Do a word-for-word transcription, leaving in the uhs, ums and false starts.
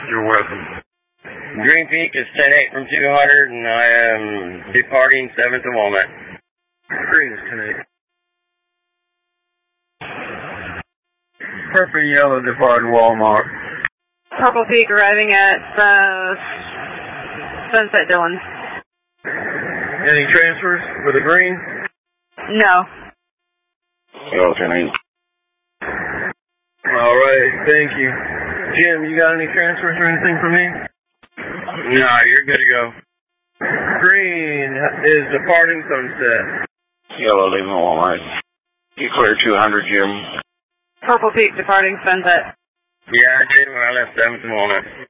You're welcome. Green Peak is ten eight from two hundred, and I am departing seventh to Walnut. Green is ten eight. Purple and yellow departing Walmart. Purple Peak arriving at uh, Sunset Dillon. Any transfers for the green? No. Yellow ten eight. All right, thank you. Jim, you got any transfers or anything for me? No, you're good to go. Green is departing Sunset. Yellow leaving Walmart. You clear two hundred, Jim. Purple Peak departing Sunset. Yeah, I did when I left seventh to Walnut.